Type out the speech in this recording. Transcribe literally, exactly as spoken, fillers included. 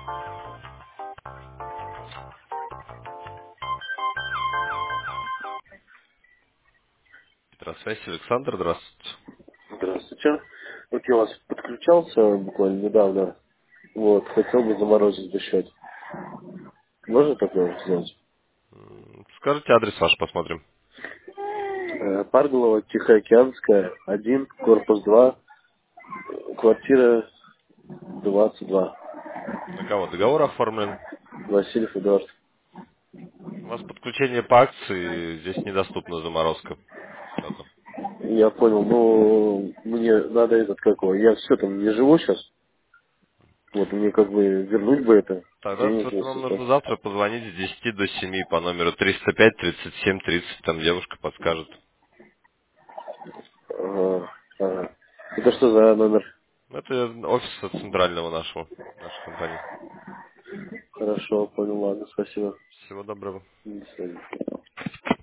Здравствуйте, Александр, здравствуйте. Здравствуйте. Вот я у вас подключался буквально недавно. Вот, хотел бы заморозить бы счет. Можно такое сделать? М, Скажите адрес ваш, посмотрим. Э, Парголова, Тихоокеанская, один, корпус два, квартира двадцать два. На кого договор оформлен? Васильев Эдуард. У вас подключение по акции, здесь недоступна заморозка счета. Я понял, ну, мне надо этот, как его, я все там не живу сейчас. Вот, мне как бы вернуть бы это. Тогда вот Денежные вам средства. нужно завтра позвонить с десяти до семи по номеру триста пять тридцать семь тридцать, там девушка подскажет. Ага, ага. Это что за номер? Это офис центрального нашего, нашей компании. Хорошо, понял, ладно, спасибо. Всего доброго. До свидания.